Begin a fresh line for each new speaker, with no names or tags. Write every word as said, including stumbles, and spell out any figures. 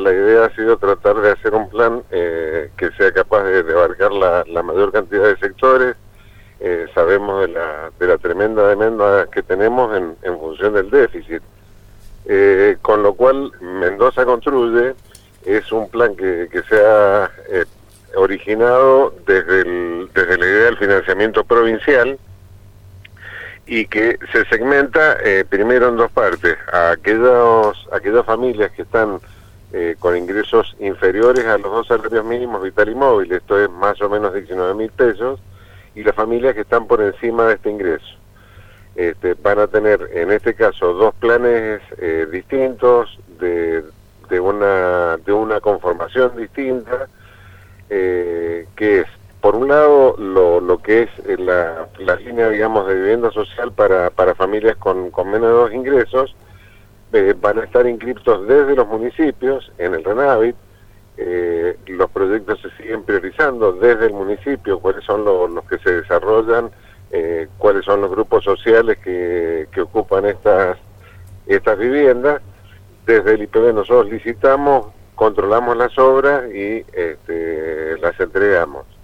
la idea ha sido tratar de hacer un plan eh, que sea capaz de, de abarcar la, la mayor cantidad de sectores. Eh, sabemos de la, de la tremenda demanda que tenemos en, en función del déficit. Eh, con lo cual, Mendoza Construye es un plan que, que se ha eh, originado desde, el, desde la idea del financiamiento provincial y que se segmenta eh, primero en dos partes: a aquellos, aquellas familias que están eh, con ingresos inferiores a los dos salarios mínimos vital y móvil, esto es más o menos diecinueve mil pesos, y las familias que están por encima de este ingreso. Este, van a tener en este caso dos planes eh, distintos, de, de, una, de una conformación distinta, eh, que es, por un lado, lo, lo que es la, la línea, digamos, de vivienda social para, para familias con, con menos de dos ingresos. Eh, van a estar inscriptos desde los municipios en el RENAVIT. Eh, los proyectos se siguen priorizando desde el municipio, cuáles son los, los que se desarrollan, eh, cuáles son los grupos sociales que, que ocupan estas, estas viviendas. Desde el I P B nosotros licitamos, controlamos las obras y este, las entregamos.